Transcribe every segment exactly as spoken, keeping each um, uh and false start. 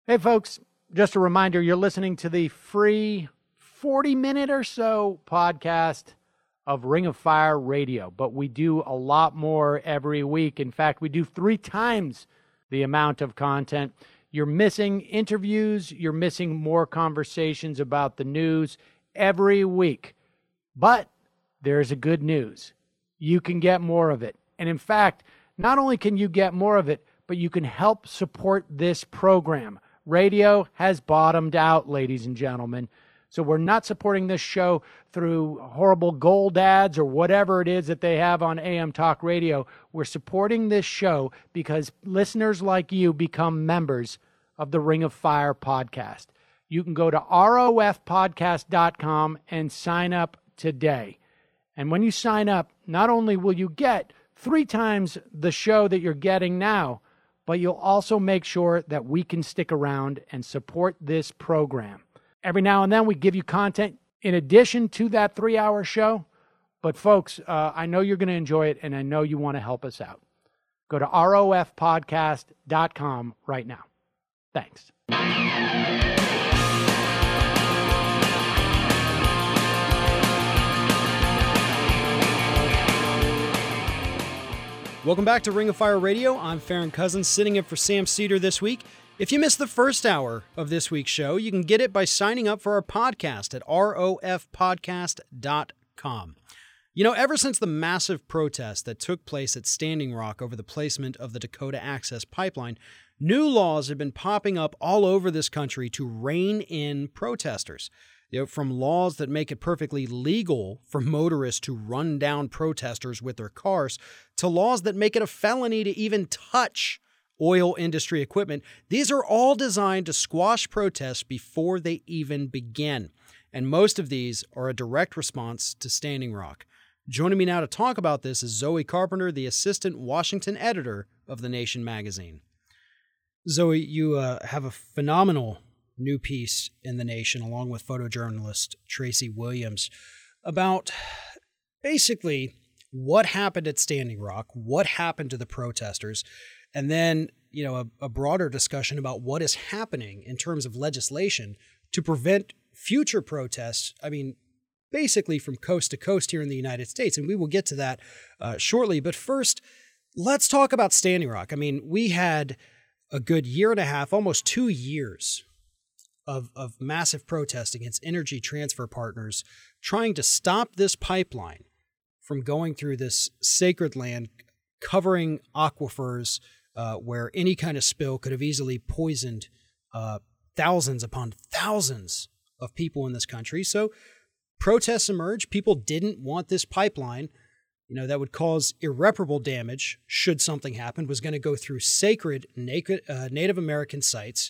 Hey, folks, just a reminder, you're listening to the free forty-minute or so podcast of Ring of Fire Radio, but we do a lot more every week. In fact, we do three times the amount of content. You're missing interviews. You're missing more conversations about the news every week. But there's a good news. You can get more of it. And in fact, not only can you get more of it, but you can help support this program. Radio has bottomed out, ladies and gentlemen. So we're not supporting this show through horrible gold ads or whatever it is that they have on A M Talk Radio. We're supporting this show because listeners like you become members of the Ring of Fire podcast. You can go to R O F podcast dot com and sign up today. And when you sign up, not only will you get three times the show that you're getting now, but you'll also make sure that we can stick around and support this program. Every now and then we give you content in addition to that three-hour show. But folks, uh, I know you're going to enjoy it, and I know you want to help us out. Go to R O F podcast dot com right now. Thanks. Welcome back to Ring of Fire Radio. I'm Farron Cousins, sitting in for Sam Cedar this week. If you missed the first hour of this week's show, you can get it by signing up for our podcast at R O F podcast dot com. You know, ever since the massive protest that took place at Standing Rock over the placement of the Dakota Access Pipeline, new laws have been popping up all over this country to rein in protesters. You know, from laws that make it perfectly legal for motorists to run down protesters with their cars to laws that make it a felony to even touch oil industry equipment. These are all designed to squash protests before they even begin. And most of these are a direct response to Standing Rock. Joining me now to talk about this is Zoe Carpenter, the assistant Washington editor of The Nation magazine. Zoe, you uh, have a phenomenal new piece in The Nation, along with photojournalist Tracy Williams, about basically what happened at Standing Rock, what happened to the protesters, and then, you know, a, a broader discussion about what is happening in terms of legislation to prevent future protests. I mean, basically from coast to coast here in the United States, and we will get to that uh, shortly. But first, let's talk about Standing Rock. I mean, we had a good year and a half, almost two years Of, of massive protest against Energy Transfer Partners trying to stop this pipeline from going through this sacred land, covering aquifers uh, where any kind of spill could have easily poisoned uh, thousands upon thousands of people in this country. So protests emerged. People didn't want this pipeline, you know, that would cause irreparable damage should something happen, was going to go through sacred naked, uh, Native American sites.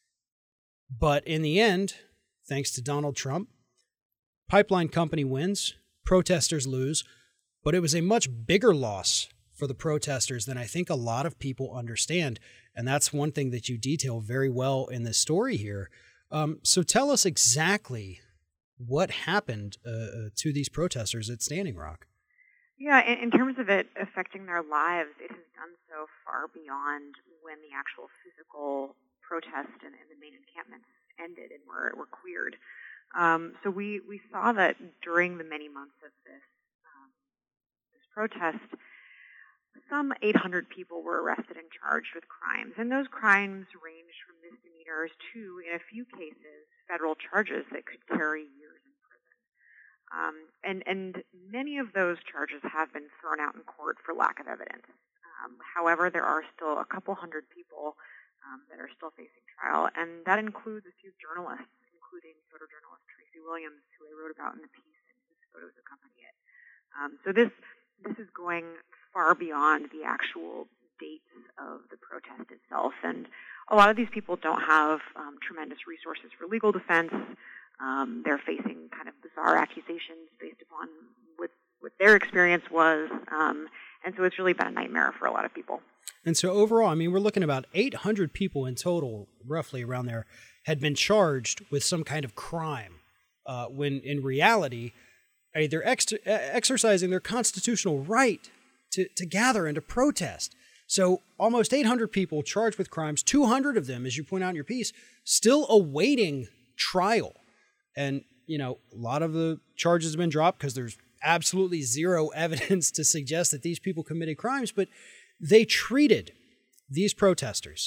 But in the end, thanks to Donald Trump, pipeline company wins, protesters lose, but it was a much bigger loss for the protesters than I think a lot of people understand. And that's one thing that you detail very well in this story here. Um, so tell us exactly what happened uh, to these protesters at Standing Rock. Yeah, in, in terms of it affecting their lives, it has done so far beyond when the actual physical protest and, and the main encampments ended and were, were cleared. Um, so we, we saw that during the many months of this, um, this protest, some eight hundred people were arrested and charged with crimes. And those crimes ranged from misdemeanors to, in a few cases, federal charges that could carry years in prison. Um, and, and many of those charges have been thrown out in court for lack of evidence. Um, however, there are still a couple hundred people Um, that are still facing trial, and that includes a few journalists, including photojournalist Tracy Williams, who I wrote about in the piece, and whose photos accompany it. Um, so this this is going far beyond the actual dates of the protest itself, and a lot of these people don't have um, tremendous resources for legal defense. Um, they're facing kind of bizarre accusations based upon what, what their experience was, um, and so it's really been a nightmare for a lot of people. And so overall, I mean, we're looking about eight hundred people in total, roughly around there, had been charged with some kind of crime, uh, when in reality, I mean, they're ex- exercising their constitutional right to, to gather and to protest. So almost eight hundred people charged with crimes, two hundred of them, as you point out in your piece, still awaiting trial. And, you know, a lot of the charges have been dropped because there's absolutely zero evidence to suggest that these people committed crimes, but they treated these protesters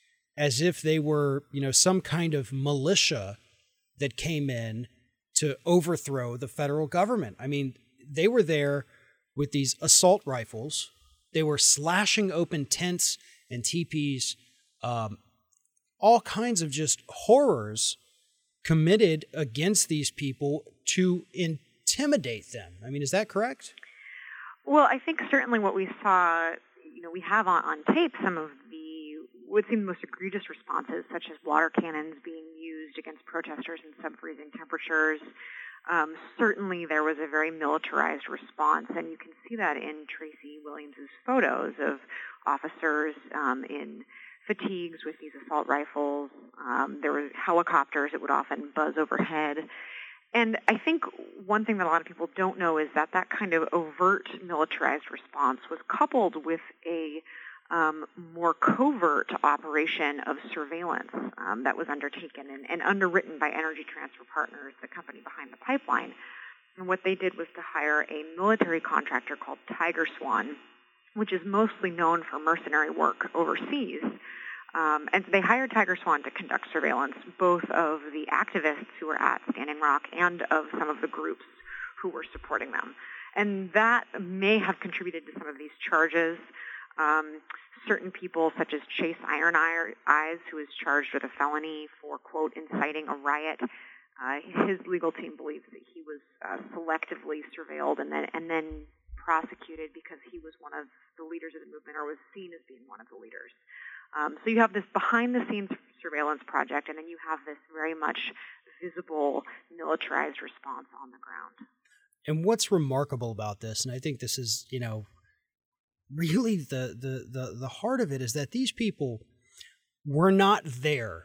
as if they were, you know, some kind of militia that came in to overthrow the federal government. I mean, they were there with these assault rifles. They were slashing open tents and teepees, um, all kinds of just horrors committed against these people to intimidate them. I mean, is that correct? Well, I think certainly what we saw, you know, we have on, on tape some of the, would seem the most egregious responses, such as water cannons being used against protesters in sub-freezing temperatures. Um, certainly there was a very militarized response, and you can see that in Tracy Williams's photos of officers um, in fatigues with these assault rifles. Um, there were helicopters that would often buzz overhead. And I think one thing that a lot of people don't know is that that kind of overt militarized response was coupled with a um, more covert operation of surveillance um, that was undertaken and, and underwritten by Energy Transfer Partners, the company behind the pipeline. And what they did was to hire a military contractor called Tiger Swan, which is mostly known for mercenary work overseas. Um, and so they hired Tiger Swan to conduct surveillance, both of the activists who were at Standing Rock and of some of the groups who were supporting them. And that may have contributed to some of these charges. Um, certain people, such as Chase Iron Eyes, who is charged with a felony for, quote, inciting a riot, uh, his legal team believes that he was uh, selectively surveilled and then and then prosecuted because he was one of the leaders of the movement or was seen as being one of the leaders. Um, so you have this behind-the-scenes surveillance project, and then you have this very much visible militarized response on the ground. And what's remarkable about this, and I think this is, you know, really the the the, the heart of it, is that these people were not there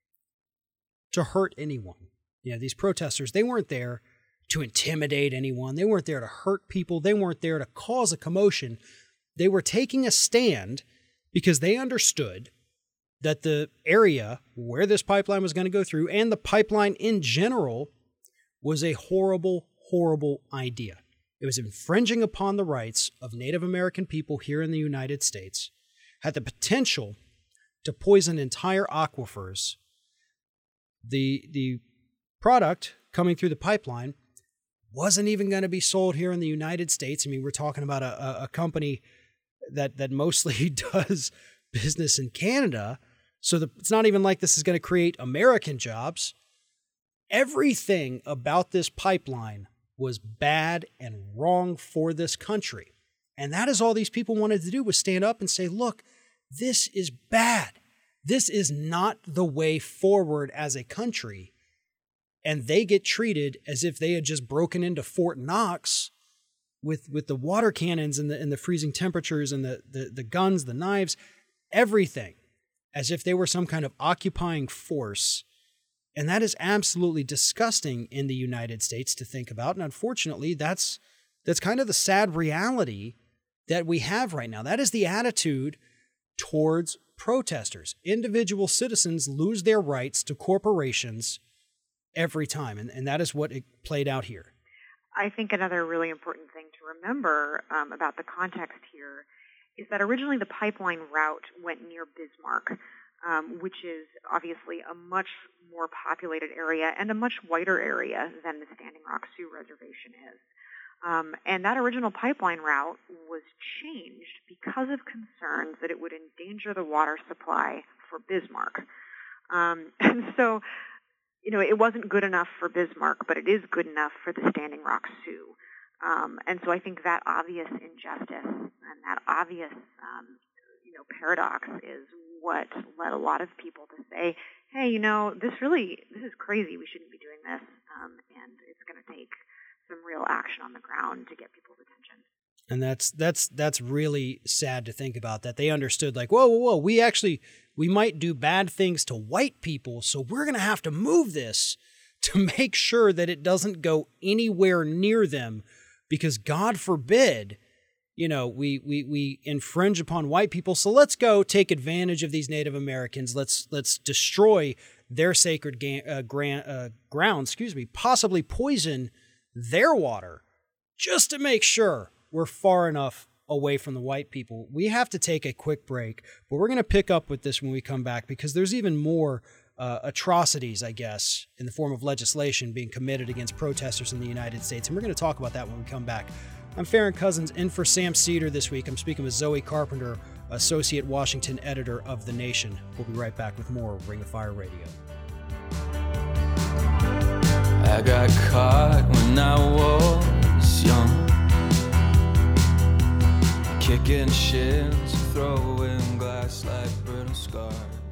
to hurt anyone. You know, these protesters, they weren't there to intimidate anyone. They weren't there to hurt people. They weren't there to cause a commotion. They were taking a stand because they understood that the area where this pipeline was going to go through and the pipeline in general was a horrible, horrible idea. It was infringing upon the rights of Native American people here in the United States, had the potential to poison entire aquifers. The, the product coming through the pipeline wasn't even going to be sold here in the United States. I mean, we're talking about a, a company that that mostly does business in Canada. So the, it's not even like this is going to create American jobs. Everything about this pipeline was bad and wrong for this country. And that is all these people wanted to do, was stand up and say, look, this is bad. This is not the way forward as a country. And they get treated as if they had just broken into Fort Knox with with the water cannons and the and the freezing temperatures and the, the, the guns, the knives, everything, as if they were some kind of occupying force. And that is absolutely disgusting in the United States to think about. And unfortunately, that's that's kind of the sad reality that we have right now. That is the attitude towards protesters. Individual citizens lose their rights to corporations every time. And, and that is what it played out here. I think another really important thing to remember um, about the context here is that originally the pipeline route went near Bismarck, um, which is obviously a much more populated area and a much whiter area than the Standing Rock Sioux Reservation is. Um, and that original pipeline route was changed because of concerns that it would endanger the water supply for Bismarck. Um, and so, you know, it wasn't good enough for Bismarck, but it is good enough for the Standing Rock Sioux. Um, and so I think that obvious injustice and that obvious, um, you know, paradox is what led a lot of people to say, hey, you know, this really, this is crazy. We shouldn't be doing this. Um, and it's going to take some real action on the ground to get people's attention. And that's that's that's really sad to think about, that they understood, like, whoa, whoa, whoa, we actually, we might do bad things to white people, so we're going to have to move this to make sure that it doesn't go anywhere near them, because God forbid you know, we, we, we infringe upon white people. So let's go take advantage of these Native Americans. Let's, let's destroy their sacred ga- uh, gra- uh, ground, excuse me, possibly poison their water just to make sure we're far enough away from the white people. We have to take a quick break, but we're going to pick up with this when we come back, because there's even more uh, atrocities, I guess, in the form of legislation being committed against protesters in the United States. And we're going to talk about that when we come back. I'm Farron Cousins, in for Sam Seder this week. I'm speaking with Zoe Carpenter, Associate Washington Editor of The Nation. We'll be right back with more Ring of Fire Radio. I got caught when I was young, kicking shins, throwing glass like brittle scarf.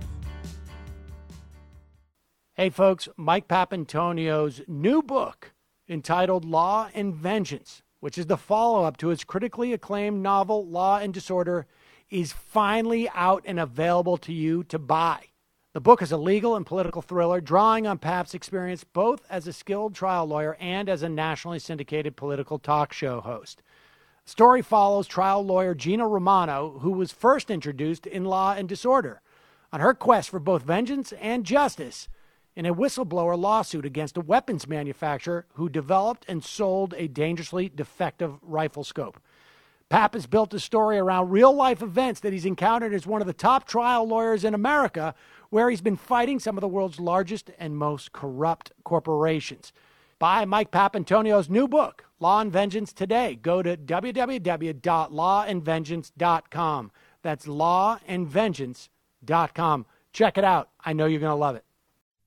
Hey folks, Mike Papantonio's new book entitled Law and Vengeance, which is the follow-up to his critically acclaimed novel Law and Disorder, is finally out and available to you to buy. The book is a legal and political thriller drawing on Pap's experience both as a skilled trial lawyer and as a nationally syndicated political talk show host. The story follows trial lawyer Gina Romano, who was first introduced in Law and Disorder, on her quest for both vengeance and justice in a whistleblower lawsuit against a weapons manufacturer who developed and sold a dangerously defective rifle scope. Pap has built a story around real-life events that he's encountered as one of the top trial lawyers in America, where he's been fighting some of the world's largest and most corrupt corporations. Buy Mike Papantonio's new book, Law and Vengeance, today. Go to w w w dot law and vengeance dot com. That's law and vengeance dot com. Check it out. I know you're going to love it.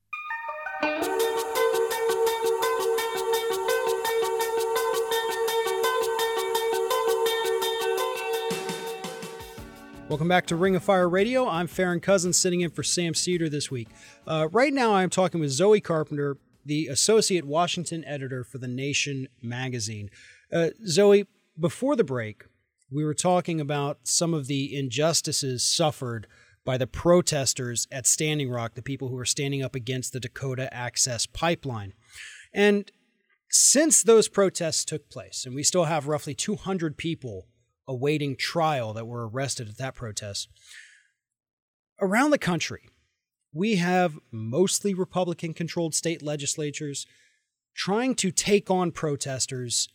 Welcome back to Ring of Fire Radio. I'm Farron Cousins, sitting in for Sam Seder this week. Uh, right now, I'm talking with Zoe Carpenter, the Associate Washington Editor for The Nation magazine. Uh, Zoe, before the break, we were talking about some of the injustices suffered by the protesters at Standing Rock, the people who are standing up against the Dakota Access Pipeline. And since those protests took place, and we still have roughly two hundred people awaiting trial that were arrested at that protest, around the country, we have mostly Republican-controlled state legislatures trying to take on protesters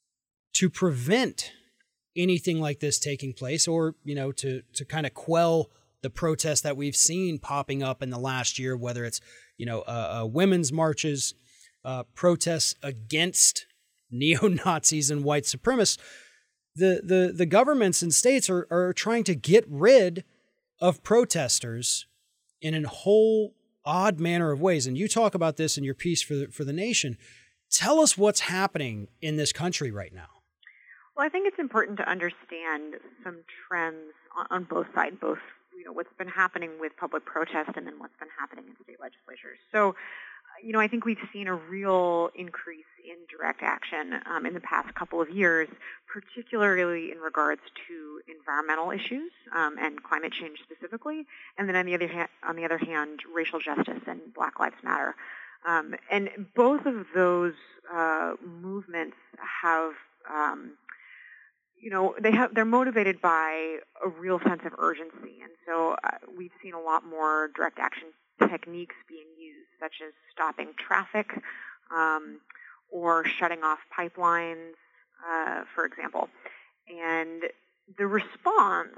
to prevent anything like this taking place, or, you know, to to kind of quell the protests that we've seen popping up in the last year, whether it's, you know, uh, uh, women's marches, uh, protests against neo-Nazis and white supremacists. The, the, the governments and states are, are trying to get rid of protesters in a whole odd manner of ways. And you talk about this in your piece for the, for the Nation. Tell us what's happening in this country right now. Well, I think it's important to understand some trends on, on both sides, both, you know, what's been happening with public protest and then what's been happening in state legislatures. So, you know, I think we've seen a real increase in direct action um, in the past couple of years, particularly in regards to environmental issues um, and climate change specifically, and then on the other hand, on the other hand, racial justice and Black Lives Matter. Um, and both of those uh, movements have, um, you know, they have they're motivated by a real sense of urgency, and so uh, we've seen a lot more direct action techniques being used, such as stopping traffic um, or shutting off pipelines, uh, for example. And the response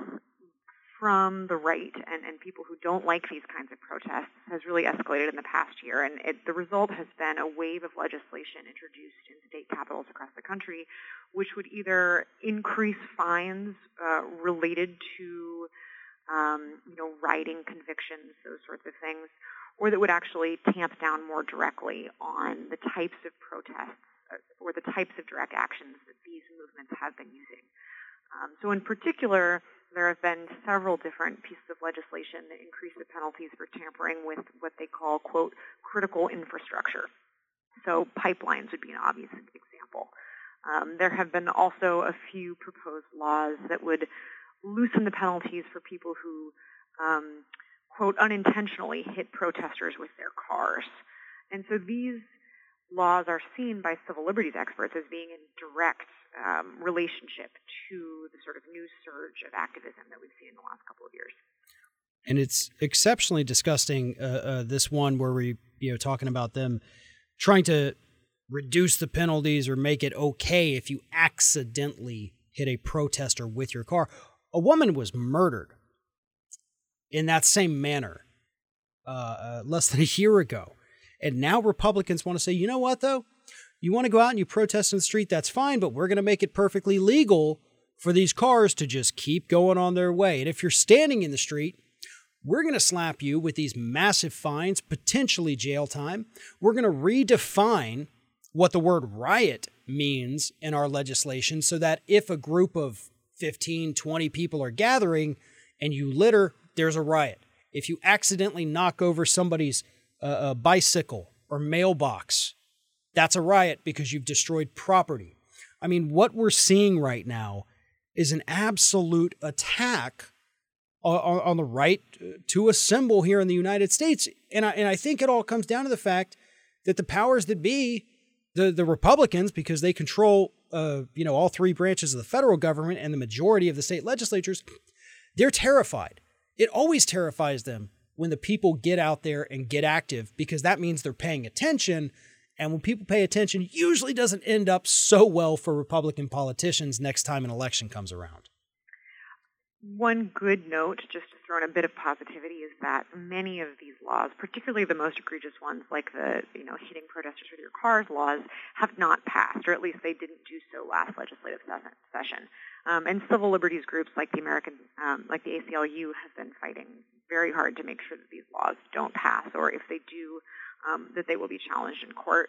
from the right and, and people who don't like these kinds of protests has really escalated in the past year. And it, the result has been a wave of legislation introduced in state capitals across the country, which would either increase fines uh, related to Um, you know, writing convictions, those sorts of things, or that would actually tamp down more directly on the types of protests or the types of direct actions that these movements have been using. Um, so in particular, there have been several different pieces of legislation that increase the penalties for tampering with what they call, quote, critical infrastructure. So pipelines would be an obvious example. Um, there have been also a few proposed laws that would loosen the penalties for people who, um, quote, unintentionally hit protesters with their cars. And so these laws are seen by civil liberties experts as being in direct um, relationship to the sort of new surge of activism that we've seen in the last couple of years. And it's exceptionally disgusting, uh, uh, this one where we, you know, talking about them trying to reduce the penalties or make it okay if you accidentally hit a protester with your car. A woman was murdered in that same manner uh, uh, less than a year ago. And now Republicans want to say, you know what, though? You want to go out and you protest in the street, that's fine, but we're going to make it perfectly legal for these cars to just keep going on their way. And if you're standing in the street, we're going to slap you with these massive fines, potentially jail time. We're going to redefine what the word riot means in our legislation so that if a group of fifteen, twenty people are gathering and you litter, there's a riot. If you accidentally knock over somebody's uh, uh, bicycle or mailbox, that's a riot because you've destroyed property. I mean, what we're seeing right now is an absolute attack on, on the right to assemble here in the United States. And I, and I think it all comes down to the fact that the powers that be, the, the Republicans, because they control uh, you know, all three branches of the federal government and the majority of the state legislatures, they're terrified. It always terrifies them when the people get out there and get active, because that means they're paying attention. And when people pay attention, it usually doesn't end up so well for Republican politicians next time an election comes around. One good note, just to throw in a bit of positivity, is that many of these laws, particularly the most egregious ones like the, you know, hitting protesters with your cars laws, have not passed, or at least they didn't do so last legislative session. Um, and civil liberties groups like the American, um, like the A C L U, have been fighting very hard to make sure that these laws don't pass, or if they do, um, that they will be challenged in court.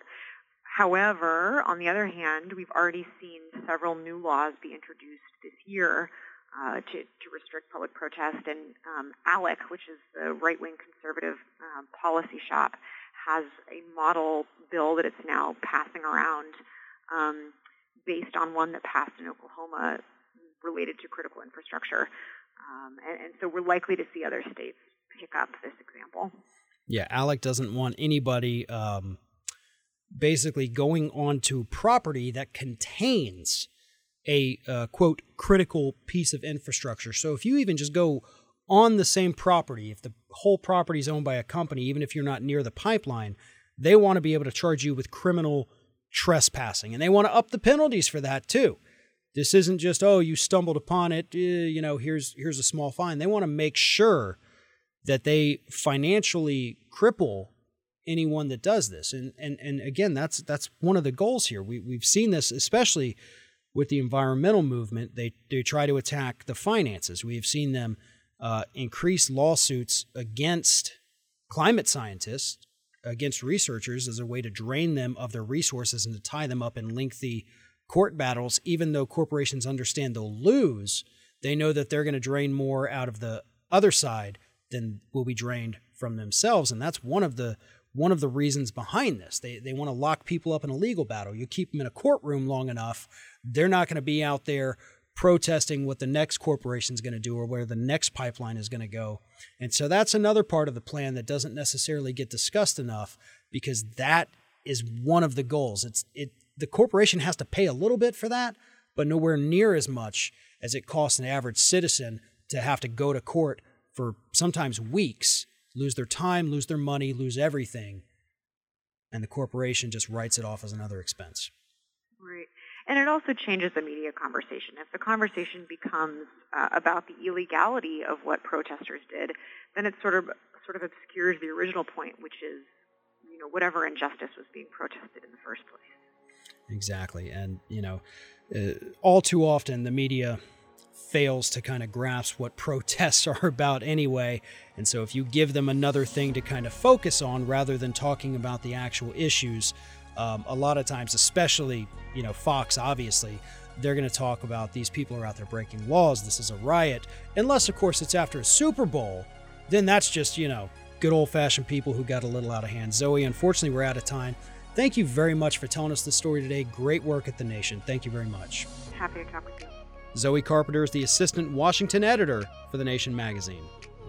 However, on the other hand, we've already seen several new laws be introduced this year Uh, to, to restrict public protest. And um, ALEC, which is the right-wing conservative uh, policy shop, has a model bill that it's now passing around um, based on one that passed in Oklahoma related to critical infrastructure. Um, and, and so we're likely to see other states pick up this example. Yeah, ALEC doesn't want anybody um, basically going onto property that contains a, uh, quote, critical piece of infrastructure. So if you even just go on the same property, if the whole property is owned by a company, even if you're not near the pipeline, they want to be able to charge you with criminal trespassing. And they want to up the penalties for that too. This isn't just, oh, you stumbled upon it, eh, you know, here's here's a small fine. They want to make sure that they financially cripple anyone that does this. And and and again, that's that's one of the goals here. We we've seen this, especially with the environmental movement. They they try to attack the finances. We have seen them uh, increase lawsuits against climate scientists, against researchers, as a way to drain them of their resources and to tie them up in lengthy court battles. Even though corporations understand they'll lose, they know that they're going to drain more out of the other side than will be drained from themselves. And that's one of the one of the reasons behind this. They they want to lock people up in a legal battle. You keep them in a courtroom long enough, they're not going to be out there protesting what the next corporation is going to do or where the next pipeline is going to go. And so that's another part of the plan that doesn't necessarily get discussed enough, because that is one of the goals. It's it the corporation has to pay a little bit for that, but nowhere near as much as it costs an average citizen to have to go to court for sometimes weeks, lose their time, lose their money, lose everything, and the corporation just writes it off as another expense. Right. And it also changes the media conversation. If the conversation becomes uh, about the illegality of what protesters did, then it sort of sort of obscures the original point, which is, you know, whatever injustice was being protested in the first place. Exactly. And, you know, uh, all too often the media fails to kind of grasp what protests are about anyway. And so if you give them another thing to kind of focus on rather than talking about the actual issues, um, a lot of times, especially, you know, Fox, obviously, they're going to talk about these people are out there breaking laws. This is a riot. Unless, of course, it's after a Super Bowl. Then that's just, you know, good old-fashioned people who got a little out of hand. Zoe, unfortunately, we're out of time. Thank you very much for telling us the story today. Great work at The Nation. Thank you very much. Happy to talk with you. Zoe Carpenter is the assistant Washington editor for The Nation magazine.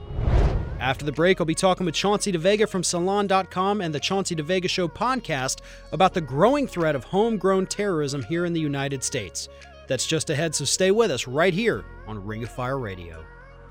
After the break, I'll be talking with Chauncey DeVega from Salon dot com and the Chauncey DeVega Show podcast about the growing threat of homegrown terrorism here in the United States. that's just ahead, so stay with us right here on Ring of Fire Radio.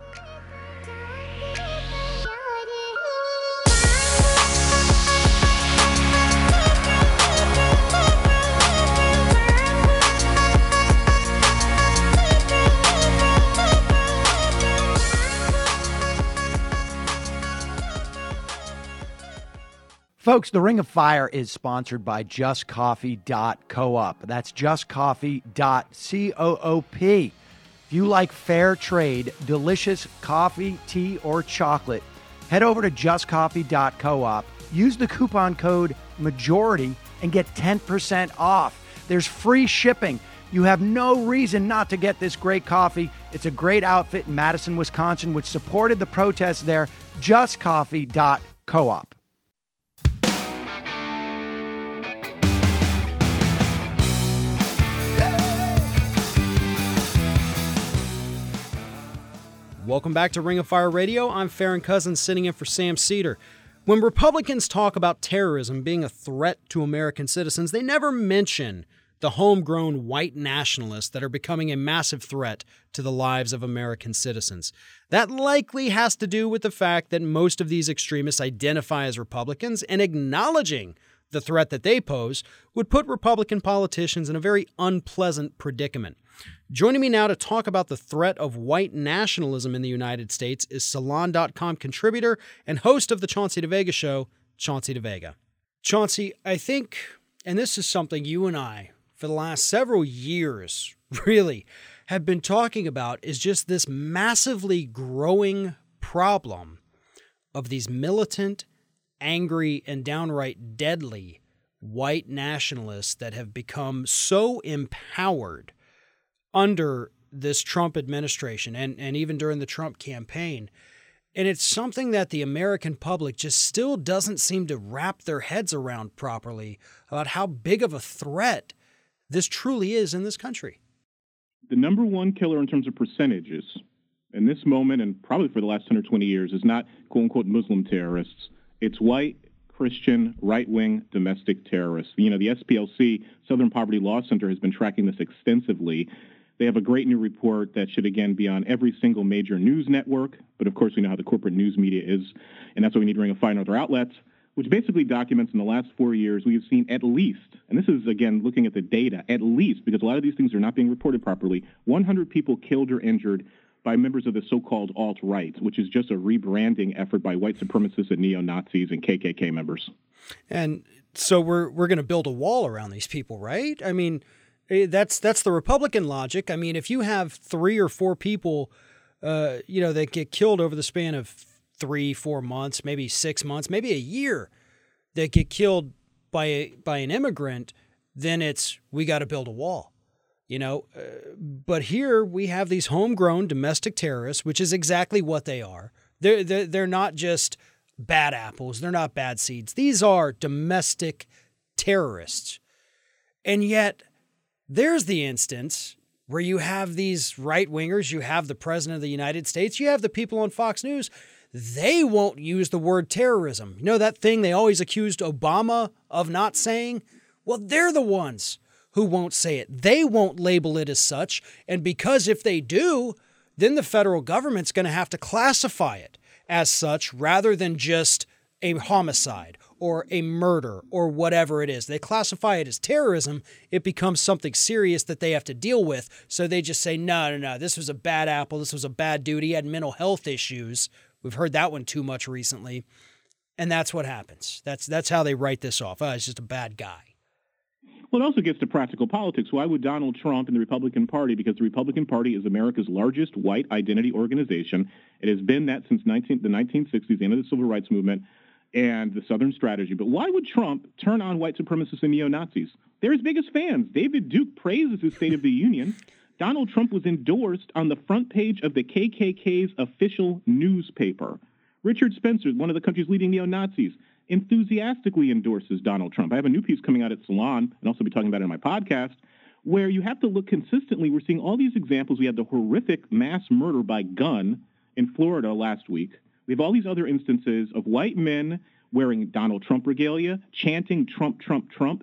Folks, the Ring of Fire is sponsored by just coffee dot coop. That's just coffee dot coop. If you like fair trade, delicious coffee, tea, or chocolate, head over to just coffee dot coop, use the coupon code MAJORITY, and get ten percent off. There's free shipping. You have no reason not to get this great coffee. It's a great outfit in Madison, Wisconsin, which supported the protests there. just coffee dot coop. Welcome back to Ring of Fire Radio. I'm Farron Cousins, sitting in for Sam Cedar. When Republicans talk about terrorism being a threat to American citizens, they never mention the homegrown white nationalists that are becoming a massive threat to the lives of American citizens. That likely has to do with the fact that most of these extremists identify as Republicans, and acknowledging the threat that they pose would put Republican politicians in a very unpleasant predicament. Joining me now to talk about the threat of white nationalism in the United States is Salon dot com contributor and host of the Chauncey DeVega Show, Chauncey DeVega. Chauncey, I think, and this is something you and I, for the last several years, really have been talking about, is just this massively growing problem of these militant, angry, and downright deadly white nationalists that have become so empowered under this Trump administration and, and even during the Trump campaign. And it's something that the American public just still doesn't seem to wrap their heads around properly about how big of a threat this truly is in this country. The number one killer in terms of percentages in this moment, and probably for the last one hundred twenty years, is not quote-unquote Muslim terrorists. It's white, Christian, right-wing, domestic terrorists. You know, the S P L C, Southern Poverty Law Center, has been tracking this extensively. They have a great new report that should, again, be on every single major news network. But, of course, we know how the corporate news media is, and that's why we need to Ring of Fire and other outlets, which basically documents in the last four years we have seen at least, and this is, again, looking at the data, at least, because a lot of these things are not being reported properly, one hundred people killed or injured by members of the so-called alt-right, which is just a rebranding effort by white supremacists and neo-Nazis and K K K members. And so we're we're going to build a wall around these people, right? I mean, that's that's the Republican logic. I mean, if you have three or four people, uh, you know, that get killed over the span of three, four months, maybe six months, maybe a year, that get killed by a, by an immigrant, then it's we got to build a wall. You know, uh, but here we have these homegrown domestic terrorists, which is exactly what they are. They're, they're, they're not just bad apples. They're not bad seeds. These are domestic terrorists. And yet there's the instance where you have these right-wingers, you have the president of the United States, you have the people on Fox News. They won't use the word terrorism. You know that thing they always accused Obama of not saying? Well, they're the ones who won't say it. They won't label it as such. And because if they do, then the federal government's going to have to classify it as such rather than just a homicide or a murder or whatever it is. They classify it as terrorism. It becomes something serious that they have to deal with. So they just say, no, no, no, this was a bad apple. This was a bad dude. He had mental health issues. We've heard that one too much recently. And that's what happens. That's that's how they write this off. Oh, he's just a bad guy. Well, it also gets to practical politics. Why would Donald Trump and the Republican Party, because the Republican Party is America's largest white identity organization. It has been that since nineteen, the nineteen sixties, the end of the Civil Rights Movement and the Southern Strategy. But why would Trump turn on white supremacists and neo-Nazis? They're his biggest fans. David Duke praises his State of the Union. Donald Trump was endorsed on the front page of the K K K's official newspaper. Richard Spencer, one of the country's leading neo-Nazis, enthusiastically endorses Donald Trump. I have a new piece coming out at Salon, and also be talking about it in my podcast, where you have to look consistently. We're seeing all these examples. We had the horrific mass murder by gun in Florida last week. We have all these other instances of white men wearing Donald Trump regalia, chanting Trump, Trump, Trump,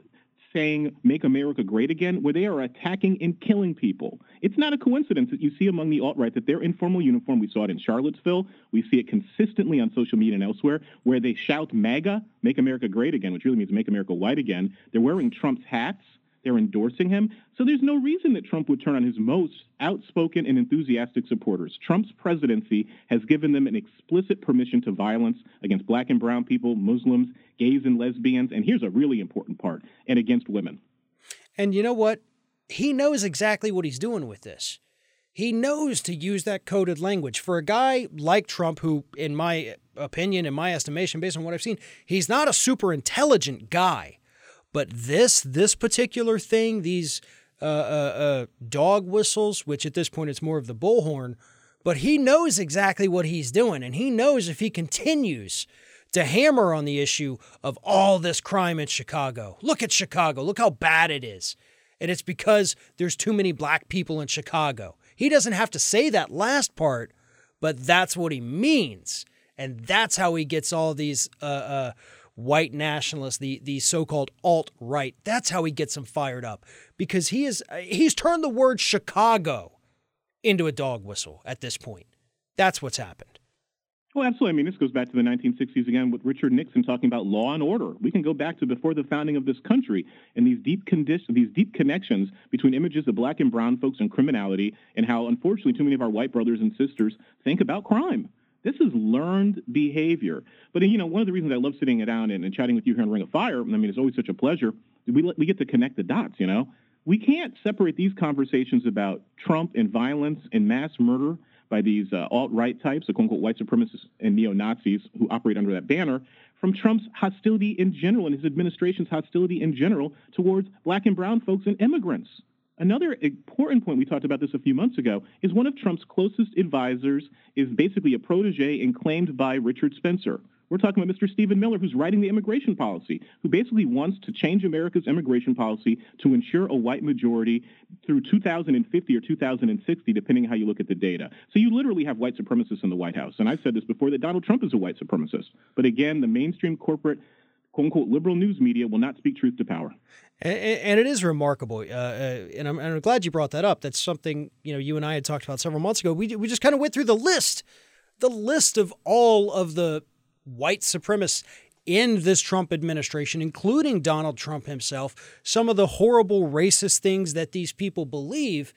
saying, "Make America Great Again," where they are attacking and killing people. It's not a coincidence that you see among the alt-right that they're in formal uniform. We saw it in Charlottesville. We see it consistently on social media and elsewhere, where they shout MAGA, "Make America Great Again," which really means "Make America White Again." They're wearing Trump's hats. They're endorsing him. So there's no reason that Trump would turn on his most outspoken and enthusiastic supporters. Trump's presidency has given them an explicit permission to violence against black and brown people, Muslims, gays and lesbians, and here's a really important part, and against women. And you know what? He knows exactly what he's doing with this. He knows to use that coded language. For a guy like Trump, who, in my opinion, in my estimation, based on what I've seen, he's not a super intelligent guy. But this, this particular thing, these uh, uh, uh, dog whistles, which at this point it's more of the bullhorn, but he knows exactly what he's doing. And he knows if he continues to hammer on the issue of all this crime in Chicago. Look at Chicago. Look how bad it is. And it's because there's too many black people in Chicago. He doesn't have to say that last part, but that's what he means. And that's how he gets all these uh, uh, white nationalists, the, the so-called alt-right. That's how he gets them fired up. Because he is he's turned the word Chicago into a dog whistle at this point. That's what's happened. Well, absolutely. I mean, this goes back to the nineteen sixties again with Richard Nixon talking about law and order. We can go back to before the founding of this country and these deep condi- these deep connections between images of black and brown folks and criminality and how, unfortunately, too many of our white brothers and sisters think about crime. This is learned behavior. But, you know, one of the reasons I love sitting down and, and chatting with you here on Ring of Fire, I mean, it's always such a pleasure, we, we get to connect the dots, you know. We can't separate these conversations about Trump and violence and mass murder by these uh, alt-right types, the quote-unquote white supremacists and neo-Nazis who operate under that banner, from Trump's hostility in general and his administration's hostility in general towards black and brown folks and immigrants. Another important point, we talked about this a few months ago, is one of Trump's closest advisors is basically a protege and claimed by Richard Spencer. We're talking about Mister Stephen Miller, who's writing the immigration policy, who basically wants to change America's immigration policy to ensure a white majority through two thousand fifty or two thousand sixty, depending on how you look at the data. So you literally have white supremacists in the White House. And I've said this before, that Donald Trump is a white supremacist. But again, the mainstream corporate, quote-unquote, liberal news media will not speak truth to power. And, and it is remarkable, uh, uh, and, I'm, and I'm glad you brought that up. That's something, you know, you and I had talked about several months ago. We we just kind of went through the list, the list of all of the white supremacists in this Trump administration, including Donald Trump himself, some of the horrible racist things that these people believe.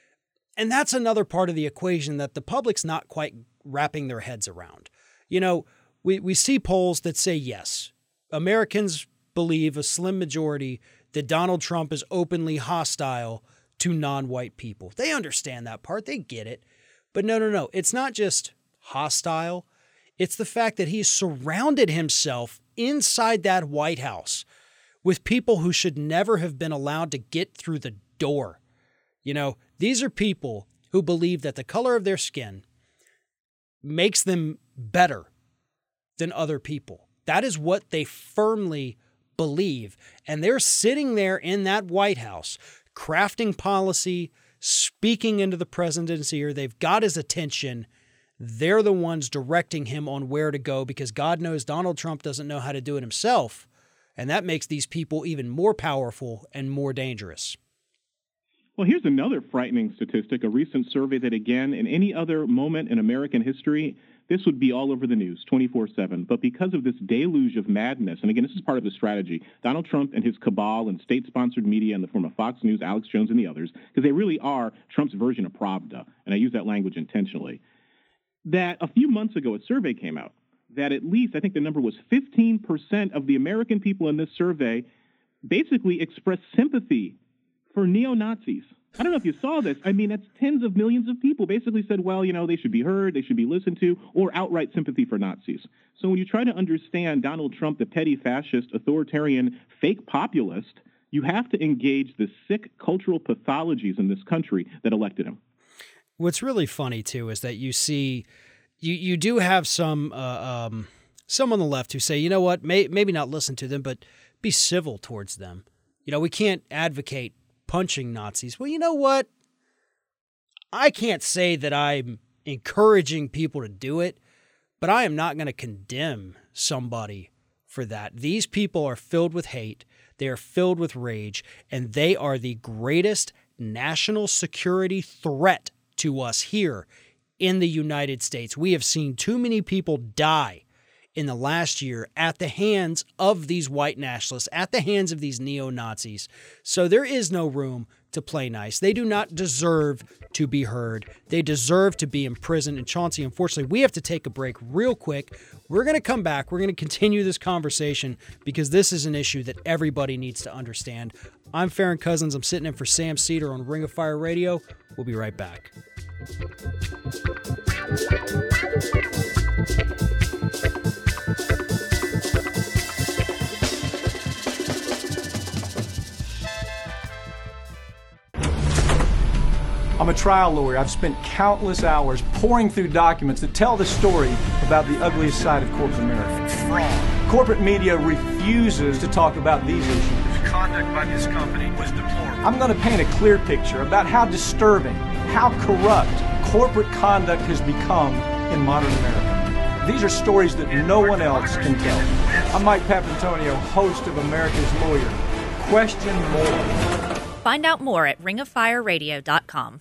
And that's another part of the equation that the public's not quite wrapping their heads around. You know, we, we see polls that say, yes, Americans believe, a slim majority, that Donald Trump is openly hostile to non-white people. They understand that part. They get it. But no, no, no. It's not just hostile. It's the fact that he's surrounded himself inside that White House with people who should never have been allowed to get through the door. You know, these are people who believe that the color of their skin makes them better than other people. That is what they firmly believe. And they're sitting there in that White House, crafting policy, speaking into the president's ear. They've got his attention. They're the ones directing him on where to go because God knows Donald Trump doesn't know how to do it himself. And that makes these people even more powerful and more dangerous. Well, here's another frightening statistic, a recent survey that, again, in any other moment in American history, this would be all over the news twenty-four seven. But because of this deluge of madness, and again, this is part of the strategy, Donald Trump and his cabal and state-sponsored media in the form of Fox News, Alex Jones, and the others, because they really are Trump's version of Pravda, and I use that language intentionally, that a few months ago a survey came out that at least, I think the number was fifteen percent of the American people in this survey basically expressed sympathy for neo-Nazis. I don't know if you saw this. I mean, it's tens of millions of people basically said, well, you know, they should be heard, they should be listened to, or outright sympathy for Nazis. So when you try to understand Donald Trump, the petty fascist, authoritarian, fake populist, you have to engage the sick cultural pathologies in this country that elected him. What's really funny, too, is that you see, you, you do have some uh, um, some on the left who say, you know what, may, maybe not listen to them, but be civil towards them. You know, we can't advocate punching Nazis. Well, you know what? I can't say that I'm encouraging people to do it, but I am not going to condemn somebody for that. These people are filled with hate. They are filled with rage, and they are the greatest national security threat to us here in the United States. We have seen too many people die in the last year at the hands of these white nationalists, at the hands of these neo-Nazis. So there is no room to play nice. They do not deserve to be heard. They deserve to be imprisoned. And Chauncey, unfortunately, we have to take a break real quick. We're going to come back. We're going to continue this conversation because this is an issue that everybody needs to understand. I'm Farron Cousins. I'm sitting in for Sam Seder on Ring of Fire Radio. We'll be right back. I'm a trial lawyer. I've spent countless hours poring through documents that tell the story about the ugliest side of corporate America. Corporate media refuses to talk about these issues. The conduct by this company was deplorable. I'm going to paint a clear picture about how disturbing, how corrupt corporate conduct has become in modern America. These are stories that no one else can tell. I'm Mike Papantonio, host of America's Lawyer. Question more. Find out more at ring of fire radio dot com.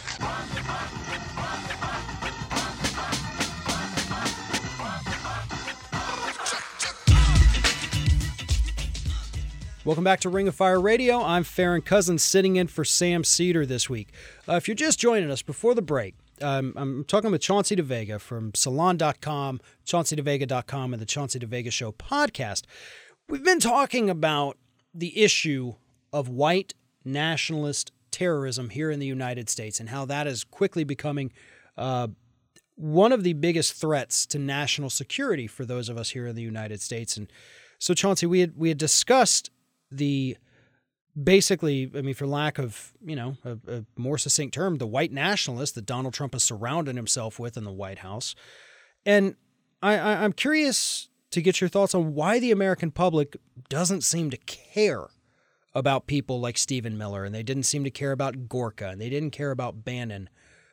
Welcome back to Ring of Fire Radio. I'm Farron Cousins, sitting in for Sam Seder this week. Uh, if you're just joining us before the break, um, I'm talking with Chauncey DeVega from salon dot com, chauncey devega dot com, and the Chauncey DeVega Show podcast. We've been talking about the issue of white nationalist terrorism here in the United States and how that is quickly becoming uh, one of the biggest threats to national security for those of us here in the United States. And so, Chauncey, we had we had discussed the basically, I mean, for lack of, you know, a, a more succinct term, the white nationalists that Donald Trump has surrounded himself with in the White House. And I, I, I'm curious to get your thoughts on why the American public doesn't seem to care about people like Stephen Miller, and they didn't seem to care about Gorka, and they didn't care about Bannon.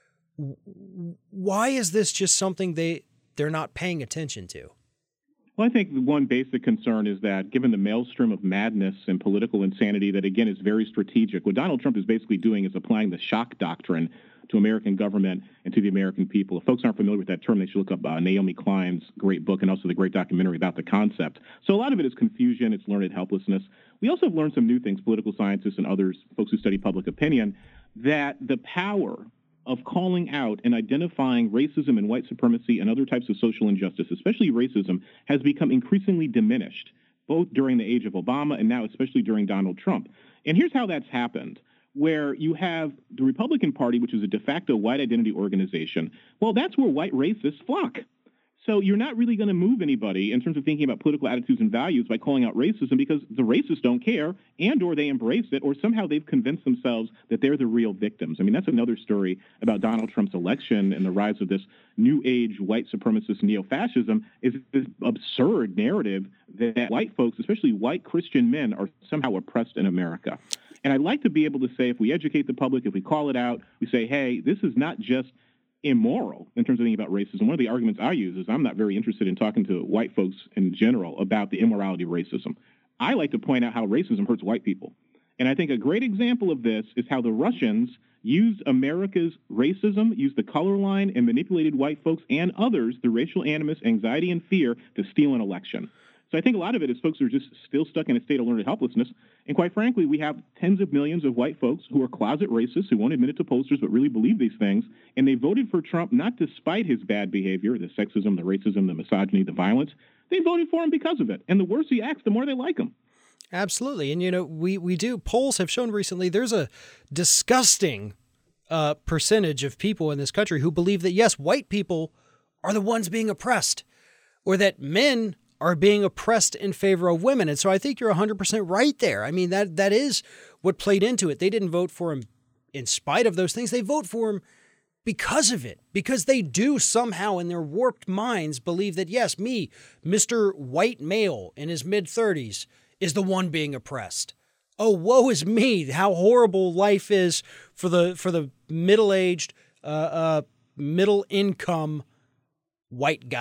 Why is this just something they, they're not paying attention to? Well, I think the one basic concern is that given the maelstrom of madness and political insanity that, again, is very strategic, what Donald Trump is basically doing is applying the shock doctrine to American government and to the American people. If folks aren't familiar with that term, they should look up uh, Naomi Klein's great book and also the great documentary about the concept. So a lot of it is confusion. It's learned helplessness. We also have learned some new things, political scientists and others, folks who study public opinion, that the power of calling out and identifying racism and white supremacy and other types of social injustice, especially racism, has become increasingly diminished, both during the age of Obama and now especially during Donald Trump. And here's how that's happened, where you have the Republican Party, which is a de facto white identity organization. Well, that's where white racists flock. So you're not really going to move anybody in terms of thinking about political attitudes and values by calling out racism because the racists don't care and or they embrace it or somehow they've convinced themselves that they're the real victims. I mean, that's another story about Donald Trump's election and the rise of this new age white supremacist neo-fascism is this absurd narrative that white folks, especially white Christian men, are somehow oppressed in America. And I'd like to be able to say if we educate the public, if we call it out, we say, hey, this is not just immoral in terms of thinking about racism. One of the arguments I use is I'm not very interested in talking to white folks in general about the immorality of racism. I like to point out how racism hurts white people. And I think a great example of this is how the Russians used America's racism, used the color line, and manipulated white folks and others through racial animus, anxiety, and fear to steal an election. So I think a lot of it is folks who are just still stuck in a state of learned helplessness. And quite frankly, we have tens of millions of white folks who are closet racists, who won't admit it to pollsters, but really believe these things. And they voted for Trump not despite his bad behavior, the sexism, the racism, the misogyny, the violence. They voted for him because of it. And the worse he acts, the more they like him. Absolutely. And, you know, we, we do. Polls have shown recently there's a disgusting uh, percentage of people in this country who believe that, yes, white people are the ones being oppressed, or that men are being oppressed in favor of women. And so I think you're one hundred percent right there. I mean, that that is what played into it. They didn't vote for him in spite of those things. They vote for him because of it, because they do somehow in their warped minds believe that, yes, me, Mister White Male in his mid-thirties, is the one being oppressed. Oh, woe is me, how horrible life is for the for the middle-aged, uh, uh, middle-income white guy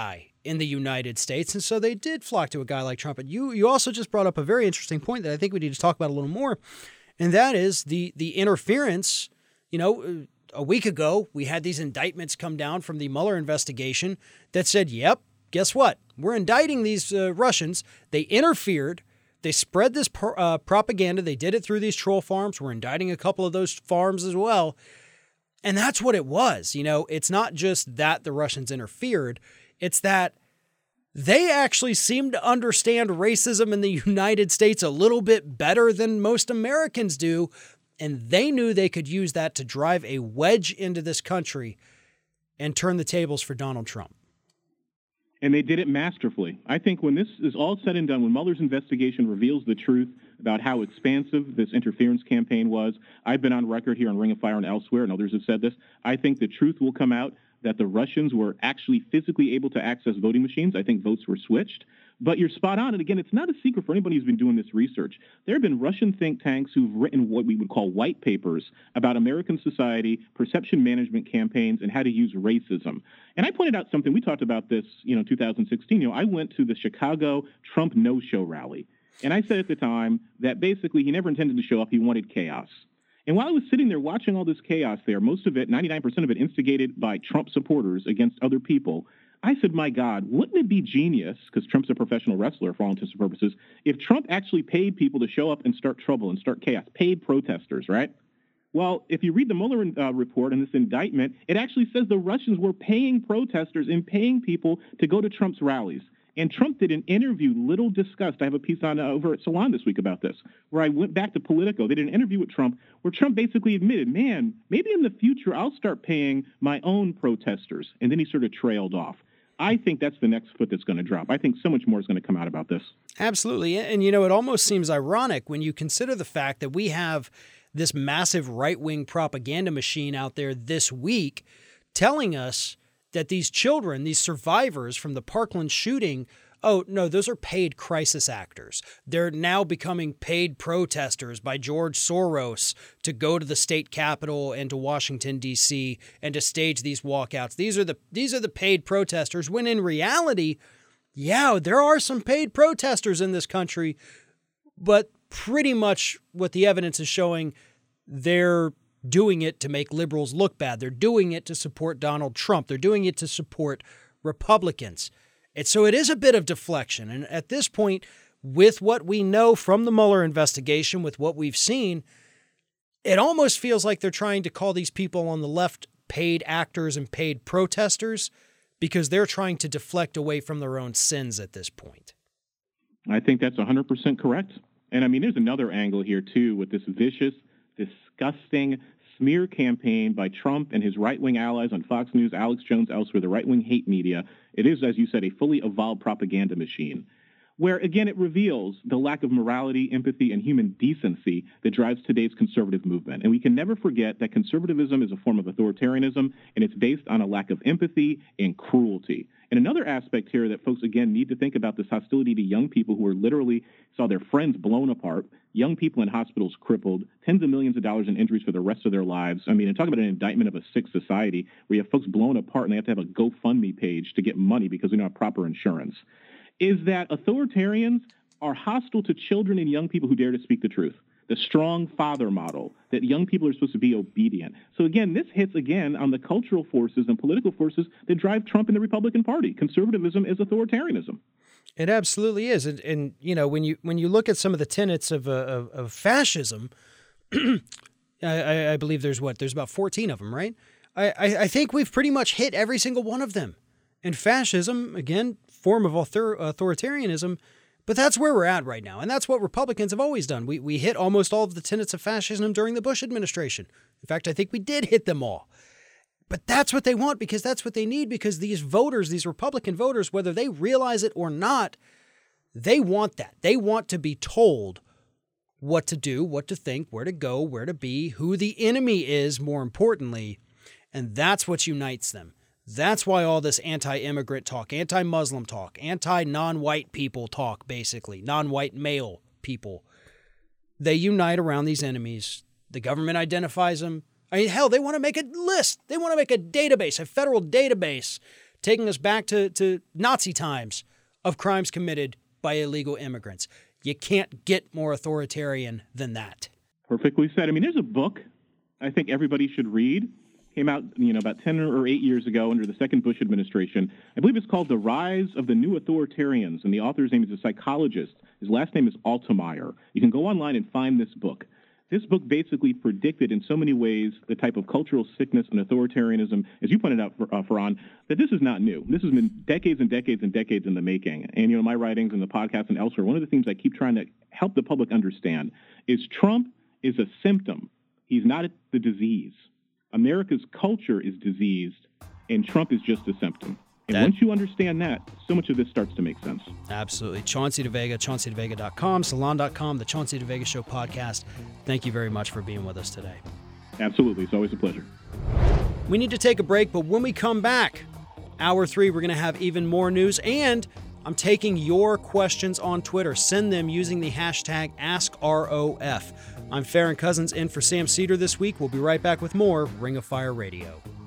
in the United States. And so they did flock to a guy like Trump. But you, you also just brought up a very interesting point that I think we need to talk about a little more. And that is the, the interference. You know, a week ago, we had these indictments come down from the Mueller investigation that said, yep, guess what? We're indicting these uh, Russians. They interfered. They spread this pro- uh, propaganda. They did it through these troll farms. We're indicting a couple of those farms as well. And that's what it was. You know, it's not just that the Russians interfered. It's that they actually seem to understand racism in the United States a little bit better than most Americans do. And they knew they could use that to drive a wedge into this country and turn the tables for Donald Trump. And they did it masterfully. I think when this is all said and done, when Mueller's investigation reveals the truth about how expansive this interference campaign was, I've been on record here on Ring of Fire and elsewhere, and others have said this, I think the truth will come out that the Russians were actually physically able to access voting machines. I think votes were switched. But you're spot on. And again, it's not a secret for anybody who's been doing this research. There have been Russian think tanks who've written what we would call white papers about American society, perception management campaigns, and how to use racism. And I pointed out something. We talked about this, you know, in two thousand sixteen. You know, I went to the Chicago Trump no-show rally. And I said at the time that basically he never intended to show up. He wanted chaos. And while I was sitting there watching all this chaos there, most of it, ninety-nine percent of it, instigated by Trump supporters against other people, I said, my God, wouldn't it be genius, because Trump's a professional wrestler for all intents and purposes, if Trump actually paid people to show up and start trouble and start chaos, paid protesters, right? Well, if you read the Mueller uh, report and this indictment, it actually says the Russians were paying protesters and paying people to go to Trump's rallies. And Trump did an interview, little discussed. I have a piece on uh, over at Salon this week about this, where I went back to Politico. They did an interview with Trump where Trump basically admitted, man, maybe in the future I'll start paying my own protesters. And then he sort of trailed off. I think that's the next foot that's going to drop. I think so much more is going to come out about this. Absolutely. And, you know, it almost seems ironic when you consider the fact that we have this massive right-wing propaganda machine out there this week telling us that these children, these survivors from the Parkland shooting, oh, no, those are paid crisis actors. They're now becoming paid protesters by George Soros to go to the state capitol and to Washington, D C, and to stage these walkouts. These are the these are the paid protesters, when in reality, yeah, there are some paid protesters in this country, but pretty much what the evidence is showing, they're doing it to make liberals look bad. They're doing it to support Donald Trump. They're doing it to support Republicans. And so it is a bit of deflection. And at this point, with what we know from the Mueller investigation, with what we've seen, it almost feels like they're trying to call these people on the left paid actors and paid protesters because they're trying to deflect away from their own sins at this point. I think that's one hundred percent correct. And I mean, there's another angle here, too, with this vicious, disgusting smear campaign by Trump and his right-wing allies on Fox News, Alex Jones, elsewhere, the right-wing hate media. It is, as you said, a fully evolved propaganda machine, where, again, it reveals the lack of morality, empathy, and human decency that drives today's conservative movement. And we can never forget that conservatism is a form of authoritarianism, and it's based on a lack of empathy and cruelty. And another aspect here that folks, again, need to think about this hostility to young people who are literally saw their friends blown apart, young people in hospitals crippled, tens of millions of dollars in injuries for the rest of their lives. I mean, and talk about an indictment of a sick society where you have folks blown apart and they have to have a GoFundMe page to get money because they don't have proper insurance. Is that authoritarians are hostile to children and young people who dare to speak the truth. The strong father model, that young people are supposed to be obedient. So again, this hits again on the cultural forces and political forces that drive Trump and the Republican Party. Conservatism is authoritarianism. It absolutely is. And, and you know, when you when you look at some of the tenets of, uh, of, of fascism, I, I believe there's what? There's about fourteen of them, right? I, I, I think we've pretty much hit every single one of them. And fascism, again, form of author, authoritarianism, but that's where we're at right now. And that's what Republicans have always done. We we hit almost all of the tenets of fascism during the Bush administration. In fact, I think we did hit them all. But that's what they want because that's what they need because these voters, these Republican voters, whether they realize it or not, they want that. They want to be told what to do, what to think, where to go, where to be, who the enemy is, more importantly. And that's what unites them. That's why all this anti-immigrant talk, anti-Muslim talk, anti-non-white people talk, basically, non-white male people, they unite around these enemies. The government identifies them. I mean, hell, they want to make a list. They want to make a database, a federal database taking us back to, to Nazi times of crimes committed by illegal immigrants. You can't get more authoritarian than that. Perfectly said. I mean, there's a book I think everybody should read. Came out, you know, about ten or eight years ago under the second Bush administration. I believe it's called The Rise of the New Authoritarians, and the author's name is a psychologist. His last name is Altemeyer. You can go online and find this book. This book basically predicted in so many ways the type of cultural sickness and authoritarianism, as you pointed out, uh, Farhan, that this is not new. This has been decades and decades and decades in the making. And, you know, my writings and the podcast and elsewhere, one of the things I keep trying to help the public understand is Trump is a symptom. He's not the disease. America's culture is diseased, and Trump is just a symptom. And that, once you understand that, so much of this starts to make sense. Absolutely. Chauncey DeVega, chauncey devega dot com, salon dot com, the Chauncey DeVega Show podcast. Thank you very much for being with us today. Absolutely. It's always a pleasure. We need to take a break, but when we come back, hour three, we're going to have even more news, and I'm taking your questions on Twitter. Send them using the hashtag Ask R O F. I'm Farron Cousins in for Sam Cedar this week. We'll be right back with more Ring of Fire Radio.